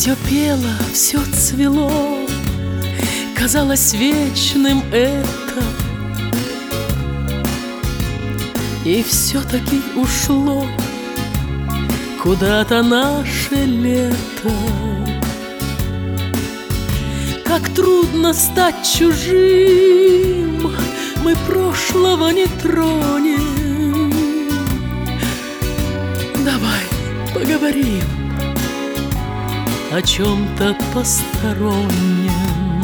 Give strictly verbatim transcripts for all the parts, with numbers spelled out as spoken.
Все пело, все цвело, казалось вечным это, и все-таки ушло куда-то наше лето. Как трудно стать чужим, мы прошлого не тронем. Давай поговорим о чем-то постороннем.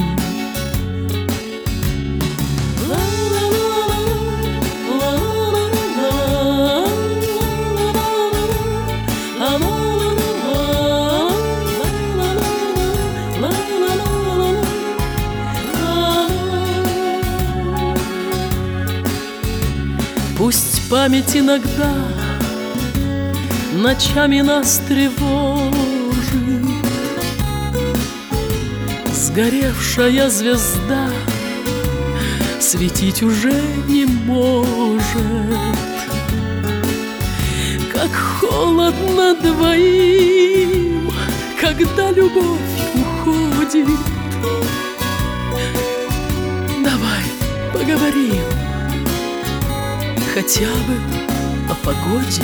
Пусть память иногда ночами нас тревожит, сгоревшая звезда светить уже не может. Как холодно двоим, когда любовь уходит. Давай поговорим хотя бы о погоде.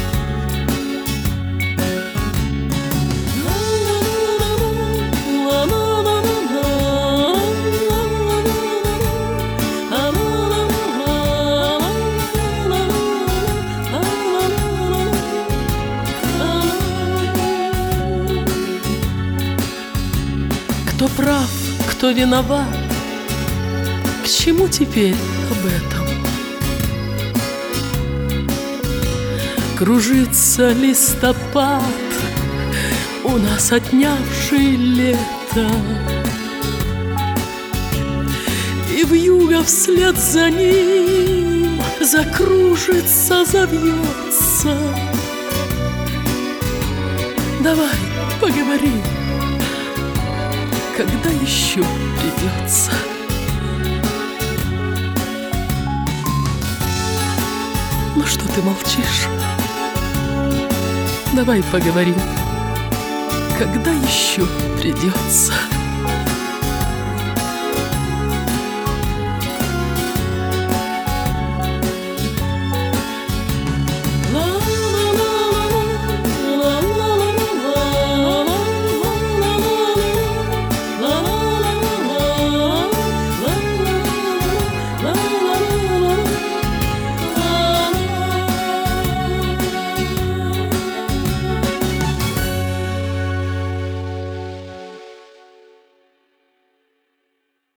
Кто прав, кто виноват, к чему теперь об этом? Кружится листопад, у нас отнявший лето, и вьюга вслед за ним закружится, завьется. Давай поговорим, когда еще придется. Ну что ты молчишь? Давай поговорим, когда еще придется.